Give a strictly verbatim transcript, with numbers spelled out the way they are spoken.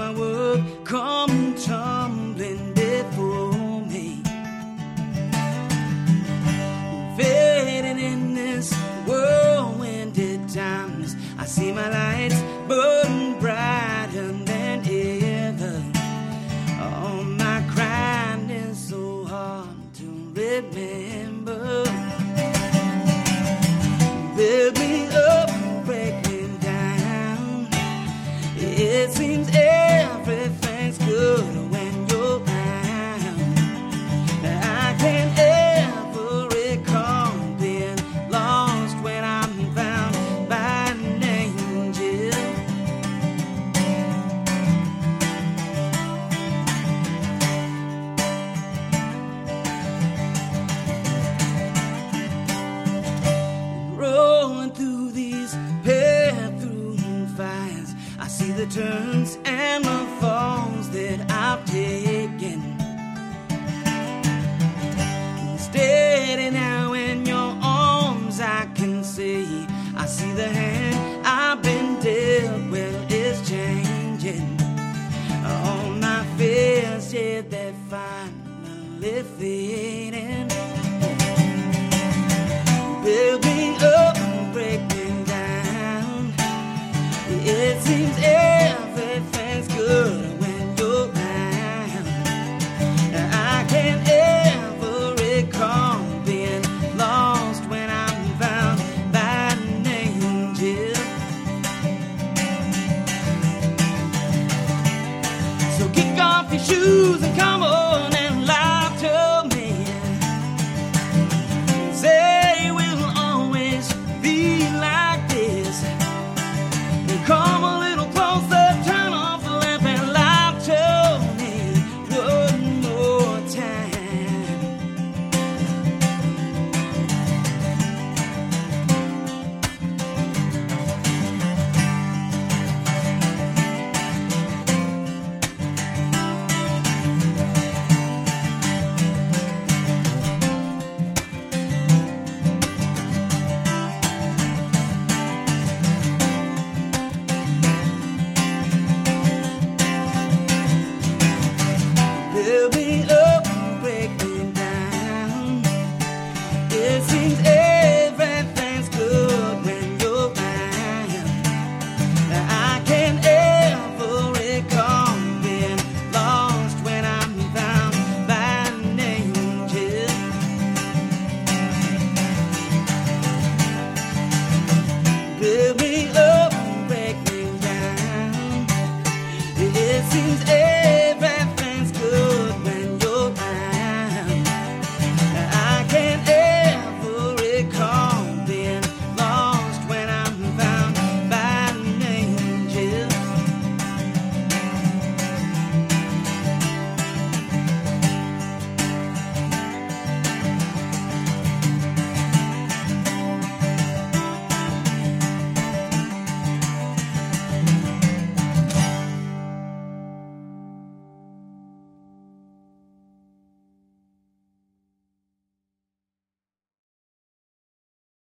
my world come tumbling before me. Fading in this whirlwinded times, I see my lights burn brighter than ever. All my crying is so hard to remember. Build me up, break me down. It seems everything's good when you're around. I can't ever recall being lost when I'm found by an angel. Rolling through these path-through fires, I see the turns and the falls that I've taken. Steady now in your arms, I can see. I see the hand I've been dealt, well, it's changing. All my fears, yeah, they're finally fading. Build me up, break me down. It seems everything's good when you're around. I can't ever recall being lost when I'm found by an angel. So kick off your shoes and come on